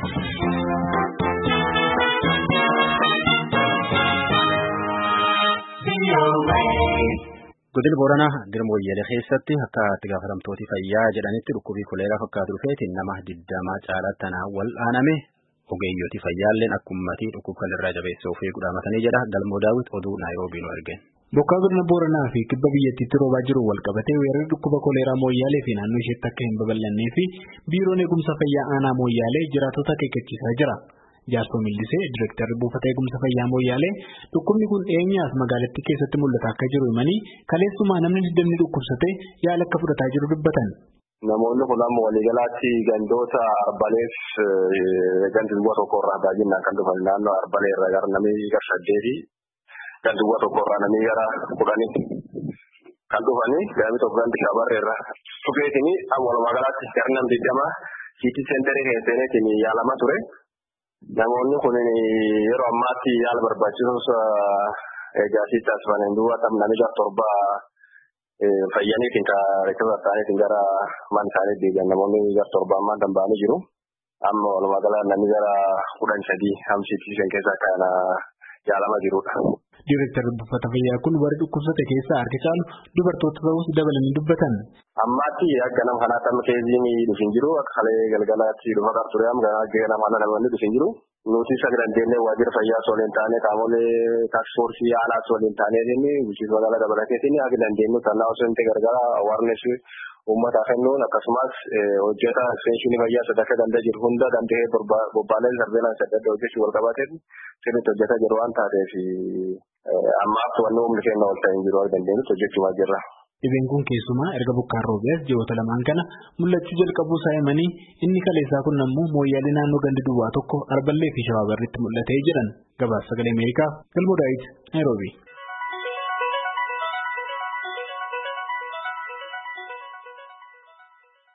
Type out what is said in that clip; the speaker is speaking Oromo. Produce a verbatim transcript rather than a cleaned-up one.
Godina Booranaa Dirmooyyee keessatti akka itti gaafatamtooti fayyaa jedhanitti dhukkubii koleeraa fakkaatu dhufeetiin nama digdama caalaa tanaa wal aaname ogeeyyooti fayyaalleen akka uummatii dhukkuba kanarraa jabeessuu fi gudaamatanii jedha Galmoo Daawit oduu Naayiroobii nu ergeen. Bokkaa godina Booranaa fi kibba biyyattiitti roobaa jiru wal qabatee weerarri dhukkuba koleeraa Mooyyaalee fi naannoo isheetti akka hin babal'annee fi biiroon eegumsa fayyaa aanaa Mooyyaalee jiraatota akeekkachiisaa jira. Jaarsoo Millisee Direktarri buufata eegumsa fayyaa Mooyyaalee dhukkubni kun eenyaaf magaalattii keessatti mul'ata akka jiru himanii kaleessumaa namni digdamni dhukkubsate yaala akka fudhataa jiru dubbatan. Namoonni kun amma waliigalaatti gandoota arbaleef ganduwwa tokkorraa baay'inaan kan dhufan naannoo arbalee irraa gara namni gara saddeeti ganduwwa tokkorraa namni gara kudhanii kan dhufanii gaami tokko gandi shabarree irraa dhufeetini walumaa galaatti gara nam digdama siitii seenterii keessatti yaalamaa ture. Namoonni kun yeroo ammaatti yaala barbaachisus eegaasii taasifaman duuba tam namni gara torba fayyaniitiin ka rekkisa ta'aniitiin gara mana isaanii deebi'an namoonni gara torba ammaa danda'anii jiru. Amma walumaa gala namni gara kudhan sadii hamsiitiin keessaa kan yaalamaa jirudha. Direktarri buufata fayyaa kun warri dhukkubsate keessaa harki caalu dubartoota ta'us dabalanii dubbatan. Ammaatti akka nama kanaatti amma keessiin dhufin jiru akka kalee galgalaatti dhufa ture amma akka nama kana namoonni dhufin jiru. Nuti sagalee deemnee waajjira fayyaa sooliin taanee qaamolee taaksifoorsii yaalaa sooliin taanee deemnee bulchiinsa magaalaa dabalateetiin akka dandeenyu kannaa osoo hin ta'e gargaara awaarnes uummataaf kennuun akkasumas hojjeta ekstenshinii fayyaa sadarkaa danda'a jiru hunda danda'ee bobbaaleen sarbeelaan sadarkaa hojjechuu wal qabateen sirriitti hojjetaa jiru waan taateef ammaaf to'annoo humni kenna ol ta'in jiru dandeenyutti hojjechuu jirra. Dhibeen kun keessumaa erga bokkaan roobees ji'oota lamaan kana mul'achuu jalqabuu isaa himanii inni kaleessaa kun ammoo Mooyyaalee naannoo gandi duwwaa tokko Arballee fi Shawaabarriitti mul'atee jedhan. Gabaasa sagalee Ameerikaa Galmoo Daawit Naayiroobii.